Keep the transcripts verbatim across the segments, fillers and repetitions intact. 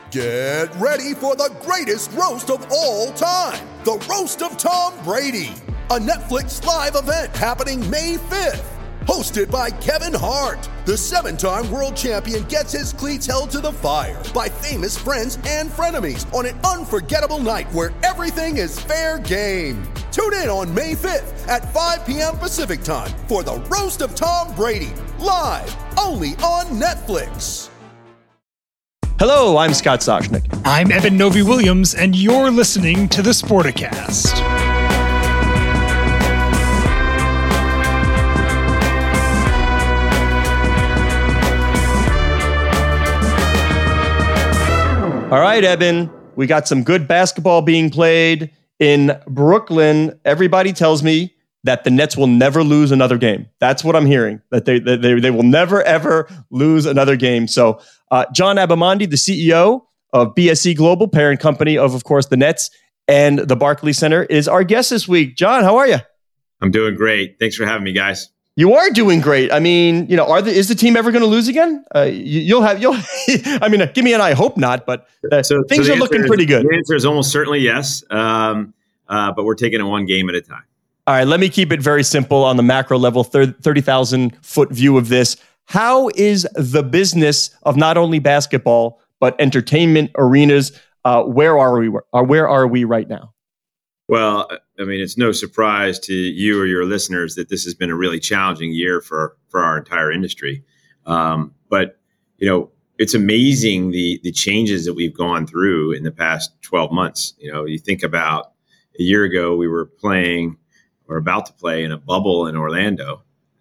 Get ready for the greatest roast of all time, the Roast of Tom Brady, a Netflix live event happening May fifth. Hosted by Kevin Hart, the seven-time world champion gets his cleats held to the fire by famous friends and frenemies on an unforgettable night where everything is fair game. Tune in on May fifth at five p.m. Pacific time for the Roast of Tom Brady, live only on Netflix. Hello, I'm Scott Soshnick. I'm Evan Novi-Williams, and you're listening to the Sporticast. All right, Eben, we got some good basketball being played in Brooklyn. Everybody tells me that the Nets will never lose another game. That's what I'm hearing, that they that they, they will never, ever lose another game. So uh, John Abamonde, the C E O of B S E Global, parent company of, of course, the Nets and the Barclays Center, is our guest this week. John, how are you? I'm doing great. Thanks for having me, guys. You are doing great. I mean, you know, are the, is the team ever going to lose again? Uh, you, you'll have, you'll. I mean, give me an I hope not, but uh, so, things so are looking is, pretty good. The answer is almost certainly yes, um, uh, but we're taking it one game at a time. All right, let me keep it very simple on the macro level, thirty thousand foot view of this. How is the business of not only basketball but entertainment arenas? Uh, where are we? Uh, where are we right now? Well, I mean, it's no surprise to you or your listeners that this has been a really challenging year for, for our entire industry. Um, but, you know, it's amazing the the changes that we've gone through in the past twelve months. You know, you think about a year ago, we were playing or about to play in a bubble in Orlando.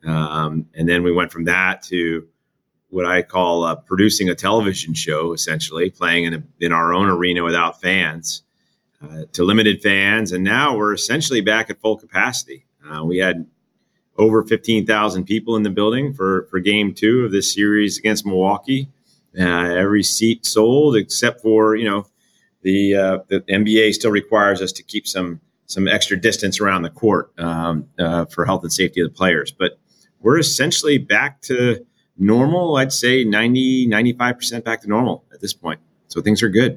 Um, and then we went from that to what I call uh, producing a television show, essentially playing in, a, in our own arena without fans. Uh, to limited fans, and now we're essentially back at full capacity. Uh, we had over fifteen thousand people in the building for, for game two of this series against Milwaukee. Uh, every seat sold except for, you know, the uh, the N B A still requires us to keep some some extra distance around the court um, uh, for health and safety of the players. But we're essentially back to normal. I'd say ninety, ninety-five percent back to normal at this point. So things are good.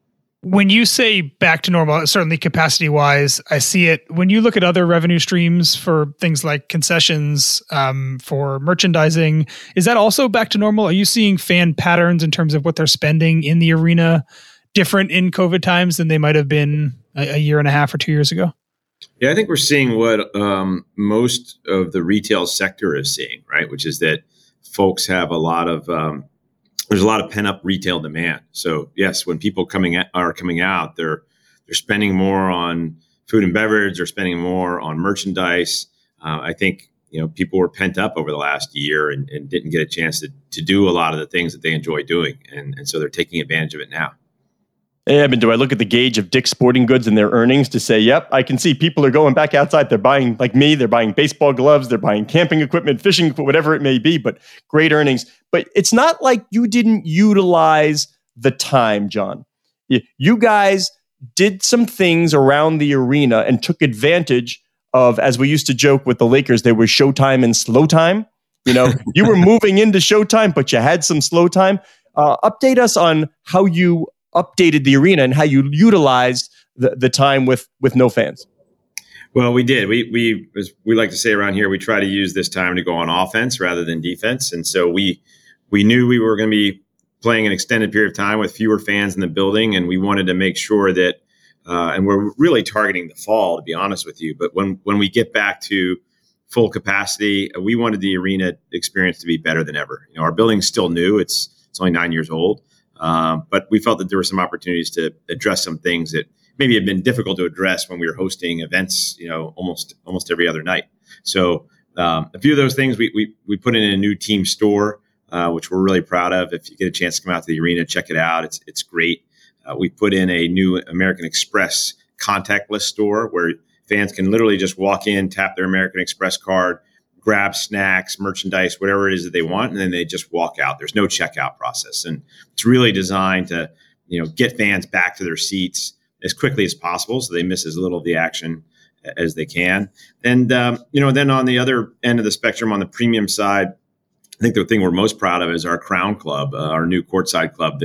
When you say back to normal, certainly capacity-wise, I see it. When you look at other revenue streams for things like concessions, um, for merchandising, is that also back to normal? Are you seeing fan patterns in terms of what they're spending in the arena different in COVID times than they might have been a, a year and a half or two years ago? Yeah, I think we're seeing what um, most of the retail sector is seeing, right? Which is that folks have a lot of um, there's a lot of pent up retail demand. So yes, when people coming at, are coming out, they're they're spending more on food and beverage, they're spending more on merchandise. Uh, I think you know people were pent up over the last year and, and didn't get a chance to to do a lot of the things that they enjoy doing, and and so they're taking advantage of it now. Hey, Evan, do I look at the gauge of Dick's Sporting Goods and their earnings to say, yep, I can see people are going back outside. They're buying, like me, they're buying baseball gloves, they're buying camping equipment, fishing equipment, whatever it may be, but great earnings. But it's not like you didn't utilize the time, John. You guys did some things around the arena and took advantage of, as we used to joke with the Lakers, there was showtime and slow time. You know, you were moving into showtime, but you had some slow time. Uh, update us on how you updated the arena and how you utilized the, the time with, with no fans. Well, we did. We, we, as we like to say around here, we try to use this time to go on offense rather than defense. And so we, we knew we were going to be playing an extended period of time with fewer fans in the building. And we wanted to make sure that, uh, and we're really targeting the fall, to be honest with you. But when, when we get back to full capacity, we wanted the arena experience to be better than ever. You know, our building's still new. It's, it's only nine years old. Um, but we felt that there were some opportunities to address some things that maybe had been difficult to address when we were hosting events, you know, almost almost every other night. So um, a few of those things we we, we put in a new team store, uh, which we're really proud of. If you get a chance to come out to the arena, check it out. It's it's great. Uh, we put in a new American Express contactless store where fans can literally just walk in, tap their American Express card, grab snacks, merchandise, whatever it is that they want, and then they just walk out. There's no checkout process. And it's really designed to, you know, get fans back to their seats as quickly as possible so they miss as little of the action as they can. And, um, you know, then on the other end of the spectrum, on the premium side, I think the thing we're most proud of is our Crown Club, uh, our new courtside club that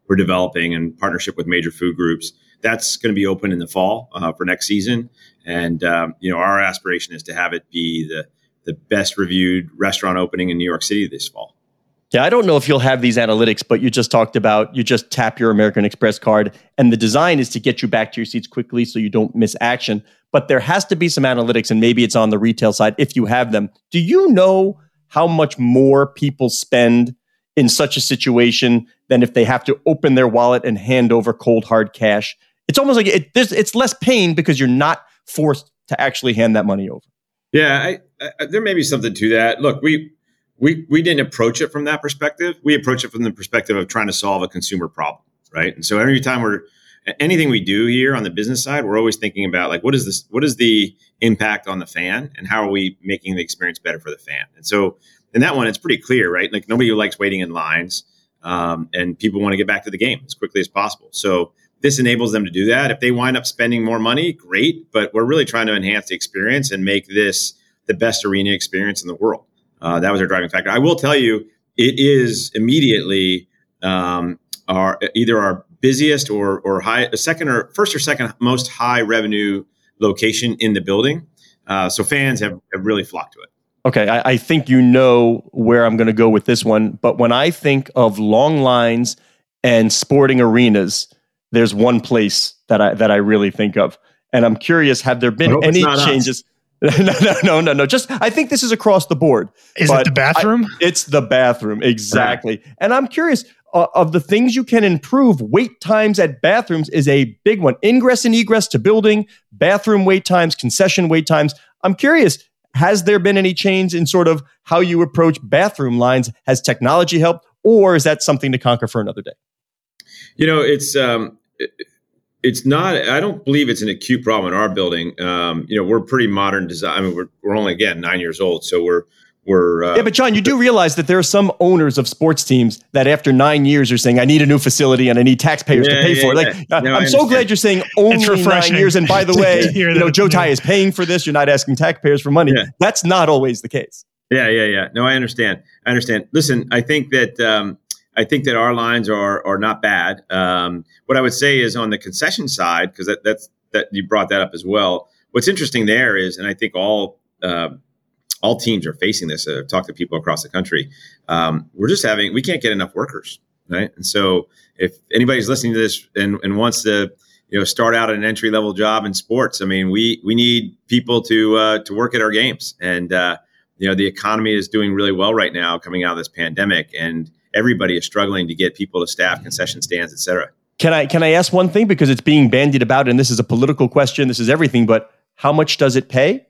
we're developing in partnership with major food groups. That's going to be open in the fall uh, for next season. And, um, you know, our aspiration is to have it be the, the best reviewed restaurant opening in New York City this fall. Yeah, I don't know if you'll have these analytics, but you just talked about, you just tap your American Express card and the design is to get you back to your seats quickly so you don't miss action. But there has to be some analytics, and maybe it's on the retail side if you have them. Do you know how much more people spend in such a situation than if they have to open their wallet and hand over cold hard cash? It's almost like it, it's less pain because you're not forced to actually hand that money over. Yeah, I, I, there may be something to that. Look, we we we didn't approach it from that perspective. We approach it from the perspective of trying to solve a consumer problem, right? And so every time we're anything we do here on the business side, we're always thinking about like what is this? What is the impact on the fan, and how are we making the experience better for the fan? And so in that one, it's pretty clear, right? Like nobody likes waiting in lines, um, and people want to get back to the game as quickly as possible. So this enables them to do that. If they wind up spending more money, great. But we're really trying to enhance the experience and make this the best arena experience in the world. Uh, that was our driving factor. I will tell you, it is immediately um, our either our busiest or or high, second or first or second most high revenue location in the building. Uh, so fans have, have really flocked to it. Okay, I, I think you know where I'm going to go with this one. But when I think of long lines and sporting arenas, there's one place that I that I really think of. And I'm curious, have there been any changes? no, no, no, no, no. Just, I think this is across the board. Is it the bathroom? I, it's the bathroom, exactly. Right. And I'm curious, uh, of the things you can improve, wait times at bathrooms is a big one. Ingress and egress to building, bathroom wait times, concession wait times. I'm curious, has there been any change in sort of how you approach bathroom lines? Has technology helped, or is that something to conquer for another day? You know, it's um, it, it's not. I don't believe it's an acute problem in our building. Um, you know, we're pretty modern design. I mean, we're we're only again nine years old, so we're we're. Uh, yeah, but John, you do realize that there are some owners of sports teams that after nine years are saying, "I need a new facility and I need taxpayers yeah, to pay yeah, for it." yeah. Like, no, I'm so glad you're saying only nine years. And by the way, you know, Joe Tsai is paying for this. You're not asking taxpayers for money. Yeah. That's not always the case. Yeah, yeah, yeah. No, I understand. I understand. Listen, I think that. Um, I think that our lines are are not bad. Um, what I would say is on the concession side, because that, that's that you brought that up as well. What's interesting there is, and I think all uh, all teams are facing this. I've talked to people across the country. Um, we're just having we can't get enough workers, right? And so if anybody's listening to this and, and wants to you know start out at an entry level job in sports, I mean we we need people to uh, to work at our games, and uh, you know the economy is doing really well right now coming out of this pandemic, and everybody is struggling to get people to staff concession stands, et cetera. Can I can I ask one thing, because it's being bandied about, and this is a political question, this is everything, but how much does it pay?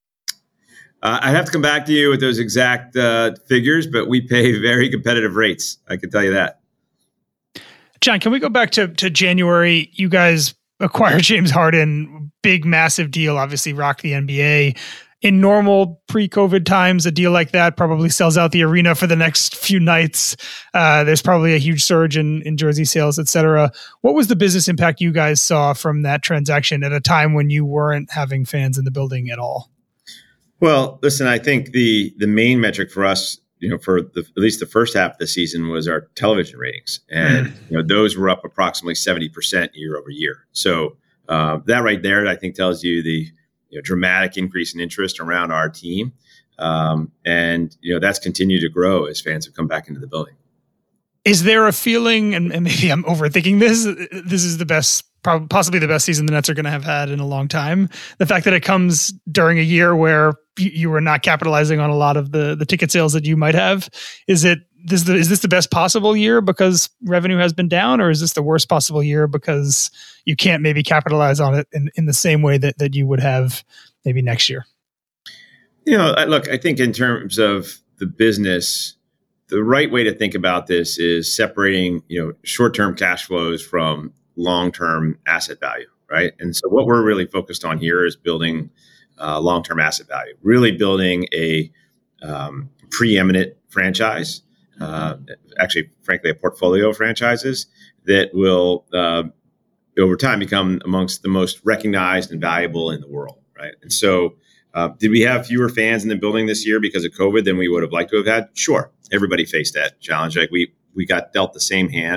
Uh, I have to come back to you with those exact uh, figures, but we pay very competitive rates. I can tell you that. John, can we go back to, to January? You guys acquired James Harden, big, massive deal, obviously rocked the N B A. In normal pre-COVID times, a deal like that probably sells out the arena for the next few nights. Uh, there's probably a huge surge in, in jersey sales, et cetera. What was the business impact you guys saw from that transaction at a time when you weren't having fans in the building at all? Well, listen, I think the the main metric for us, you know, for the, at least the first half of the season was our television ratings. And, mm. you know, those were up approximately seventy percent year over year. So uh, that right there, I think tells you the You know, dramatic increase in interest around our team. Um, and, you know, that's continued to grow as fans have come back into the building. Is there a feeling, and, and maybe I'm overthinking this, this is the best, probably, possibly the best season the Nets are going to have had in a long time. The fact that it comes during a year where you, you were not capitalizing on a lot of the, the ticket sales that you might have. Is it, this the, is this the best possible year because revenue has been down, or is this the worst possible year because you can't maybe capitalize on it in, in the same way that, that you would have maybe next year? You know, look, I think in terms of the business, the right way to think about this is separating, you know, short-term cash flows from long-term asset value, right? And so what we're really focused on here is building uh, long-term asset value, really building a um, preeminent franchise, uh, actually, frankly, a portfolio of franchises that will, uh, over time, become amongst the most recognized and valuable in the world, right? And so uh, did we have fewer fans in the building this year because of COVID than we would have liked to have had? Sure. Everybody faced that challenge. Like we we got dealt the same hand.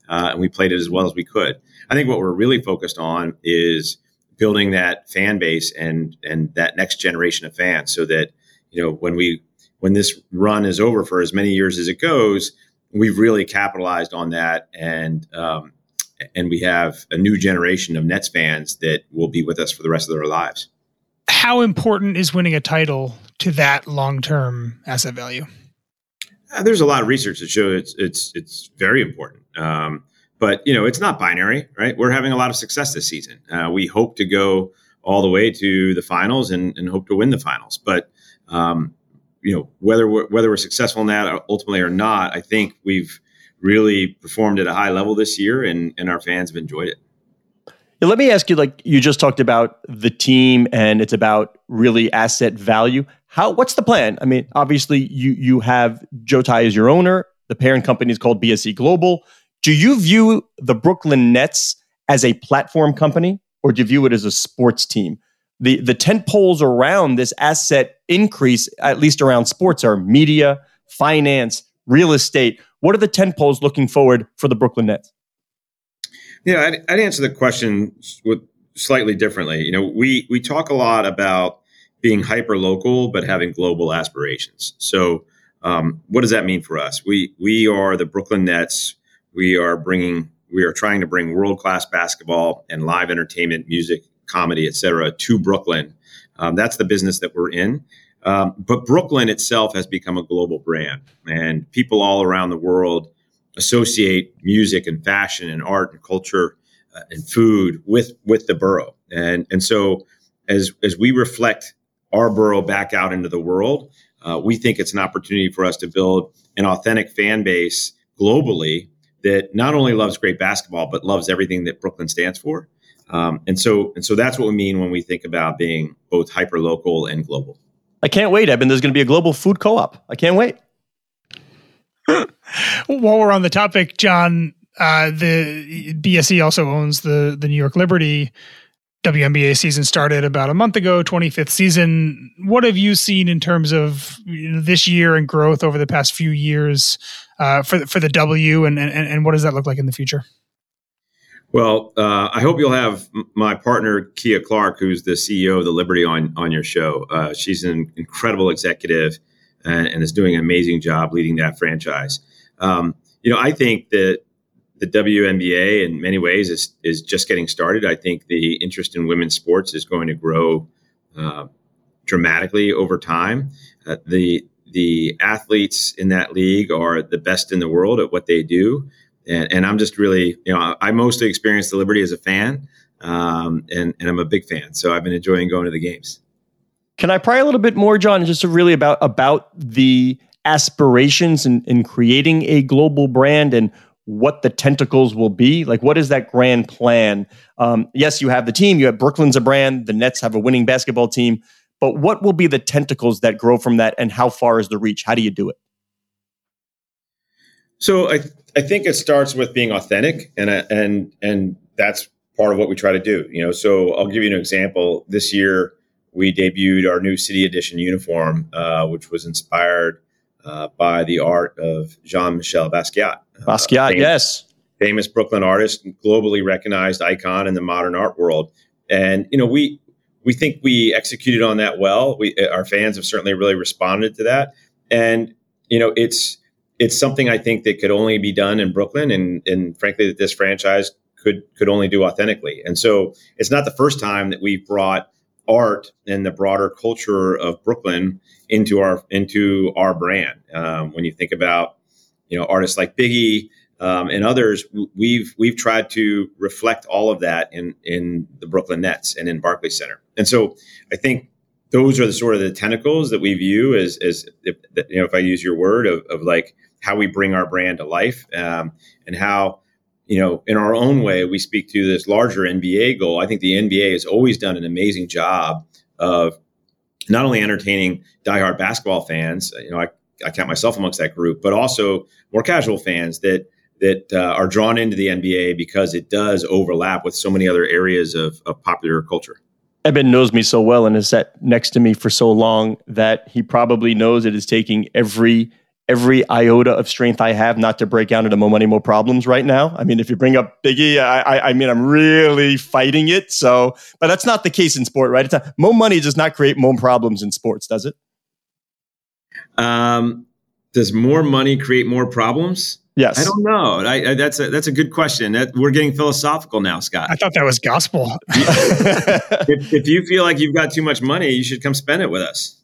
uh, and we played it as well as we could. I think what we're really focused on is building that fan base and and that next generation of fans, so that you know when we when this run is over for as many years as it goes, we've really capitalized on that, and um, and we have a new generation of Nets fans that will be with us for the rest of their lives. How important is winning a title to that long-term asset value? Uh, there's a lot of research that shows it's it's it's very important. Um, but you know, it's not binary, right? We're having a lot of success this season. Uh, we hope to go all the way to the finals and, and hope to win the finals. But um, you know, whether we're, whether we're successful in that ultimately or not, I think we've really performed at a high level this year, and, and our fans have enjoyed it. Yeah, let me ask you, like you just talked about the team and it's about really asset value. How, what's the plan? I mean, obviously you, you have Joe Tsai as your owner. The parent company is called B S E Global. Do you view the Brooklyn Nets as a platform company, or do you view it as a sports team? The, the tent poles around this asset increase, at least around sports, are media, finance, real estate. What are the tent poles looking forward for the Brooklyn Nets? Yeah, I'd, I'd answer the question with slightly differently. You know, we we talk a lot about being hyper local, but having global aspirations. So, um, what does that mean for us? We we are the Brooklyn Nets. We are bringing, we are trying to bring world class basketball and live entertainment, music, comedy, et cetera, to Brooklyn. Um, that's the business that we're in. Um, but Brooklyn itself has become a global brand, and people all around the world associate music and fashion and art and culture uh, and food with with the borough. And and so as as we reflect our borough back out into the world, uh, we think it's an opportunity for us to build an authentic fan base globally that not only loves great basketball, but loves everything that Brooklyn stands for. Um, and so and so that's what we mean when we think about being both hyper local and global. I can't wait, Eben. There's going to be a global food co-op. I can't wait. While we're on the topic, John, uh, the B S E also owns the the New York Liberty. W N B A season started about a month ago, twenty-fifth season. What have you seen in terms of you know, this year and growth over the past few years uh, for for the W, and, and and what does that look like in the future? Well, uh, I hope you'll have my partner, Kia Clark, who's the C E O of the Liberty, on, on your show. Uh, she's an incredible executive and, and is doing an amazing job leading that franchise. Um, you know, I think that the W N B A in many ways is, is just getting started. I think the interest in women's sports is going to grow uh, dramatically over time. Uh, the, the athletes in that league are the best in the world at what they do. And, and I'm just really, you know, I mostly experienced the Liberty as a fan, um, and, and I'm a big fan. So I've been enjoying going to the games. Can I pry a little bit more, John, just really about, about the aspirations in, in creating a global brand and what the tentacles will be? Like, what is that grand plan? Um, yes, you have the team. You have Brooklyn's a brand. The Nets have a winning basketball team. But what will be the tentacles that grow from that, and how far is the reach? How do you do it? So I I think it starts with being authentic, and and and that's part of what we try to do. You know, so I'll give you an example. This year we debuted our new City Edition uniform, uh, which was inspired uh, by the art of Jean-Michel Basquiat. Basquiat, uh, famous, yes, famous Brooklyn artist, globally recognized icon in the modern art world. And you know, we we think we executed on that well. We our fans have certainly really responded to that, and you know, it's. It's something I think that could only be done in Brooklyn, and, and frankly, that this franchise could could only do authentically. And so it's not the first time that we've brought art and the broader culture of Brooklyn into our into our brand. Um, when you think about you know artists like Biggie um, and others, we've we've tried to reflect all of that in in the Brooklyn Nets and in Barclays Center. And so I think those are the sort of the tentacles that we view as, as if, you know, if I use your word of, of like how we bring our brand to life, um, and how, you know, in our own way, we speak to this larger N B A goal. I think the N B A has always done an amazing job of not only entertaining diehard basketball fans, you know, I, I count myself amongst that group, but also more casual fans that that uh, are drawn into the N B A because it does overlap with so many other areas of, of popular culture. Eben knows me so well and has sat next to me for so long that he probably knows it is taking every every iota of strength I have not to break out into Mo Money, Mo Problems right now. I mean, if you bring up Biggie, I, I, I mean, I'm really fighting it. So, but that's not the case in sport, right? It's not, Mo Money does not create Mo Problems in sports, does it? Um, does more money create more problems? Yes. I don't know. I, I, that's a that's a good question. That, we're getting philosophical now, Scott. I thought that was gospel. if, if you feel like you've got too much money, you should come spend it with us.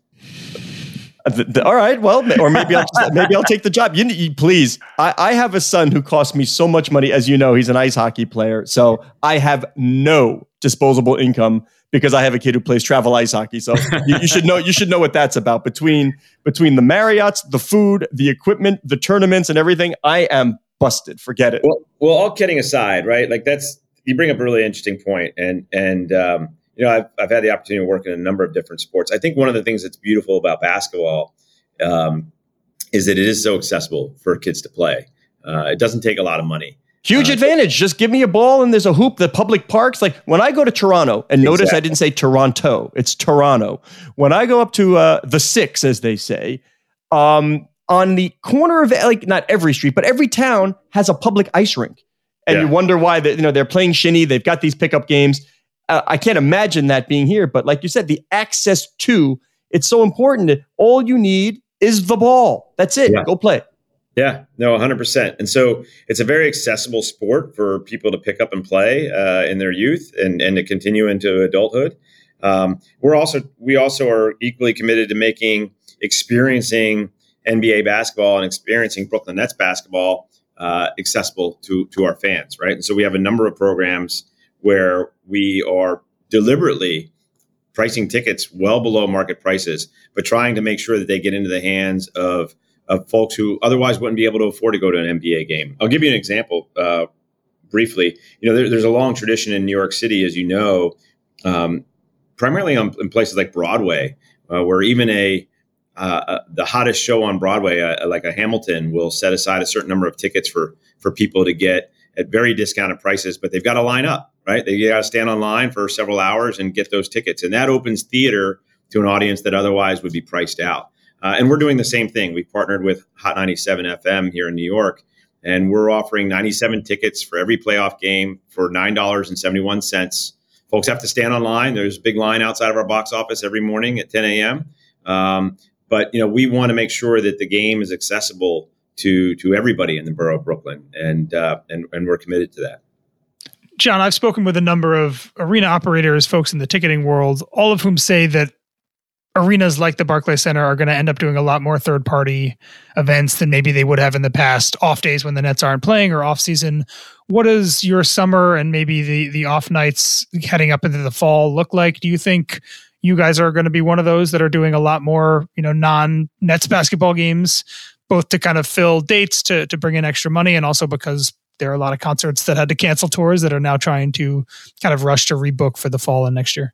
The, the, all right. Well, or maybe I'll just, maybe I'll take the job. You, you please. I, I have a son who costs me so much money. As you know, he's an ice hockey player. So I have no disposable income because I have a kid who plays travel ice hockey. So you, you should know. You should know what that's about. Between between the Marriotts, the food, the equipment, the tournaments, and everything, I am busted. Forget it. Well, well, all kidding aside, right? Like that's you bring up a really interesting point, and and. Um, You know, I've, I've had the opportunity to work in a number of different sports. I think one of the things that's beautiful about basketball um, is that it is so accessible for kids to play. Uh, it doesn't take a lot of money. Huge uh, advantage. Just give me a ball and there's a hoop. The public parks, like when I go to Toronto, and notice exactly. I didn't say Toronto, it's Toronto. When I go up to uh, the Six, as they say, um, on the corner of, like, not every street, but every town has a public ice rink. And yeah. you wonder why they, you know, they're playing shinny. They've got these pickup games. Uh, I can't imagine that being here, but like you said, the access to, it's so important that all you need is the ball. That's it. Yeah. Go play. Yeah, no, one hundred percent. And so it's a very accessible sport for people to pick up and play uh, in their youth and, and to continue into adulthood. Um, we're also, we also are equally committed to making, experiencing N B A basketball and experiencing Brooklyn Nets basketball uh, accessible to, to our fans, right? And so we have a number of programs where we are deliberately pricing tickets well below market prices, but trying to make sure that they get into the hands of, of folks who otherwise wouldn't be able to afford to go to an N B A game. I'll give you an example uh, briefly. You know, there, there's a long tradition in New York City, as you know, um, primarily on, in places like Broadway, uh, where even a uh, uh, the hottest show on Broadway, uh, like a Hamilton, will set aside a certain number of tickets for for people to get at very discounted prices, but they've got to line up. Right, they got to stand online for several hours and get those tickets, and that opens theater to an audience that otherwise would be priced out. Uh, and we're doing the same thing. We've partnered with Hot ninety-seven F M here in New York, and we're offering ninety-seven tickets for every playoff game for nine dollars and seventy-one cents. Folks have to stand online. There's a big line outside of our box office every morning at ten a.m. Um, but you know, we want to make sure that the game is accessible to to everybody in the borough of Brooklyn, and uh, and and we're committed to that. John, I've spoken with a number of arena operators, folks in the ticketing world, all of whom say that arenas like the Barclays Center are going to end up doing a lot more third-party events than maybe they would have in the past, off days when the Nets aren't playing or off season. What does your summer and maybe the the off nights heading up into the fall look like? Do you think you guys are going to be one of those that are doing a lot more, you know, non-Nets basketball games, both to kind of fill dates to to bring in extra money, and also because there are a lot of concerts that had to cancel tours that are now trying to kind of rush to rebook for the fall and next year?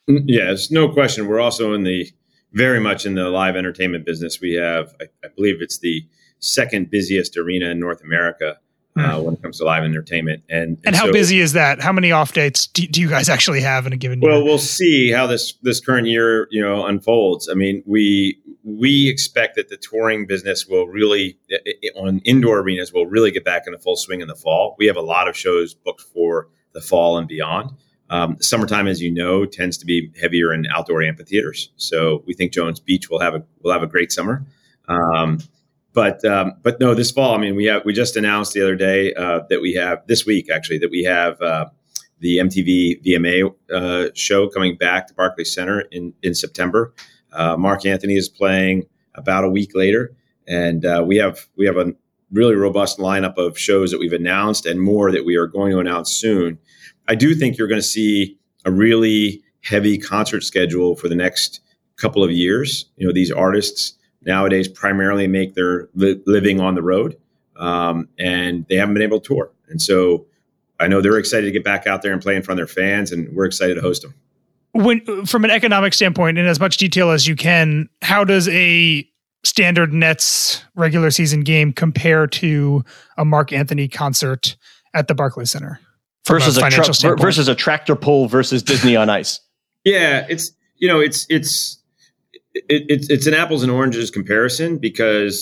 Yes, no question. We're also in the very much in the live entertainment business. We have, I, I believe it's the second busiest arena in North America uh, mm. when it comes to live entertainment. And, and, and how so, busy is that? How many off dates do, do you guys actually have in a given year? Well, we'll see how this, this current year, you know, unfolds. I mean, we, we expect that the touring business will really, on indoor arenas, will really get back into full swing in the fall. We have a lot of shows booked for the fall and beyond. Um, summertime, as you know, tends to be heavier in outdoor amphitheaters. So we think Jones Beach will have a will have a great summer. Um, but um, but no, this fall, I mean, we have we just announced the other day uh, that we have this week actually that we have uh, the M T V V M A uh, show coming back to Barclays Center in in September. Uh, Mark Anthony is playing about a week later, and uh, we have we have a really robust lineup of shows that we've announced and more that we are going to announce soon. I do think you're going to see a really heavy concert schedule for the next couple of years. You know, these artists nowadays primarily make their li- living on the road, um, and they haven't been able to tour. And so I know they're excited to get back out there and play in front of their fans, and we're excited to host them. When, from an economic standpoint, in as much detail as you can, how does a standard Nets regular season game compare to a Mark Anthony concert at the Barclays Center? Versus a, a tra- versus a tractor pull versus Disney on Ice. Yeah, it's you know it's it's it, it's it's an apples and oranges comparison, because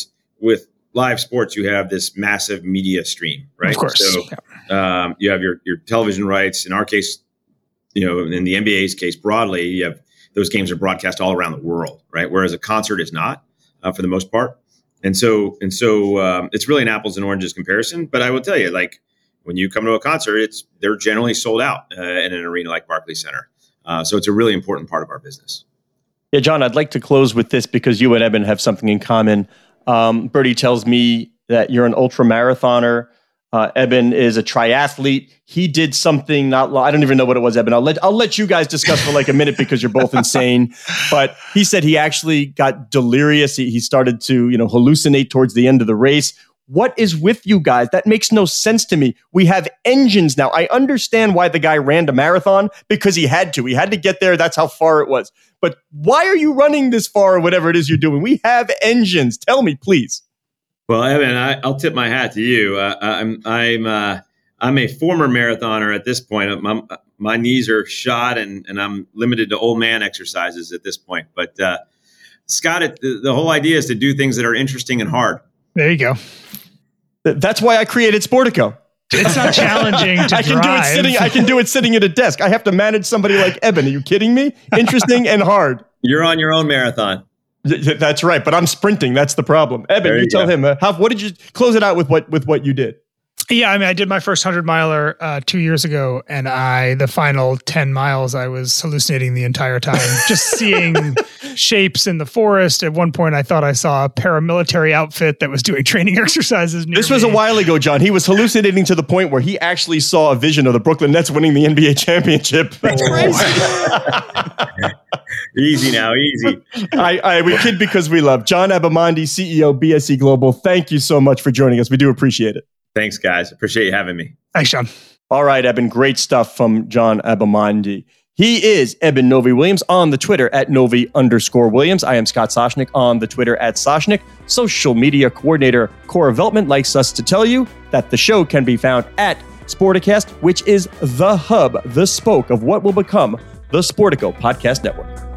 with live sports, you have this massive media stream, right? Of course. So yeah. um, you have your, your television rights. In our case, you know, in the N B A's case broadly, you have those games are broadcast all around the world, right? Whereas a concert is not uh, for the most part. And so, and so um, it's really an apples and oranges comparison. But I will tell you, like when you come to a concert, it's they're generally sold out uh, in an arena like Barclays Center. Uh, so it's a really important part of our business. Yeah, John, I'd like to close with this because you and Eben have something in common. Um, Bertie tells me that you're an ultra marathoner. Uh, Eben is a triathlete. He did something not long. I don't even know what it was, Eben. I'll let I'll let you guys discuss for like a minute because you're both insane. But he said he actually got delirious. He, he started to, you know, hallucinate towards the end of the race. What is with you guys? That makes no sense to me. We have engines now. I understand why the guy ran the marathon because he had to. He had to get there. That's how far it was. But why are you running this far or whatever it is you're doing? We have engines. Tell me, please. Well, Evan, I, I'll tip my hat to you. Uh, I'm I'm uh, I'm a former marathoner at this point. My, my knees are shot, and, and I'm limited to old man exercises at this point. But uh, Scott, it, the, the whole idea is to do things that are interesting and hard. There you go. That's why I created Sportico. It's not challenging to I can drive. do it sitting. I can do it sitting at a desk. I have to manage somebody like Eben. Are you kidding me? Interesting and hard. You're on your own marathon. That's right, but I'm sprinting. That's the problem. Eben, you, you tell him. Uh, how, what did you close it out with? What with what you did? Yeah, I mean, I did my first hundred miler uh, two years ago, and I the final ten miles, I was hallucinating the entire time, just seeing shapes in the forest. At one point, I thought I saw a paramilitary outfit that was doing training exercises near This was me. a while ago, John. He was hallucinating to the point where he actually saw a vision of the Brooklyn Nets winning the N B A championship. That's crazy. Easy now, easy. I, I we kid because we love John Abamonde, C E O B S E Global. Thank you so much for joining us. We do appreciate it. Thanks, guys. Appreciate you having me. Thanks, John. All right, Eben. Great stuff from John Abamonde. He is Eben Novy-Williams on the Twitter at Novy underscore Williams. I am Scott Soshnick on the Twitter at Soshnick. Social media coordinator Cora Veltman likes us to tell you that the show can be found at Sporticast, which is the hub, the spoke of what will become the Sportico Podcast Network.